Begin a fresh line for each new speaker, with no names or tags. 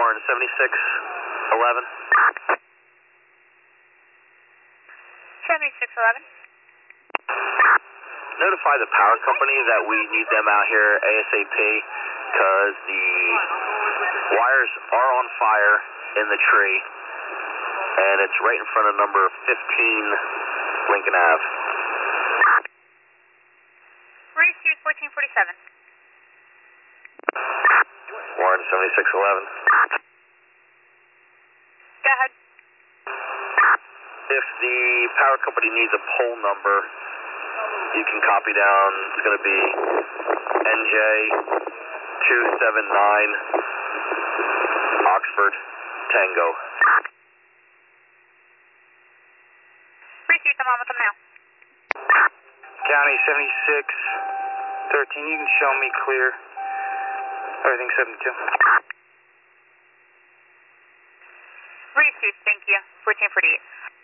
Warren 7611.
7611.
Notify the power company that we need them out here ASAP because the wires are on fire in the tree and it's right in front of number 15 Lincoln Ave.
Receive 1447.
Warren 7611.
Go ahead.
If the power company needs a pole number, you can copy down. It's going to be NJ 279 Oxford Tango.
Receive, I'm on with them now.
County 7613, you can show me clear. Everything 72.
Receive, thank you. 1448.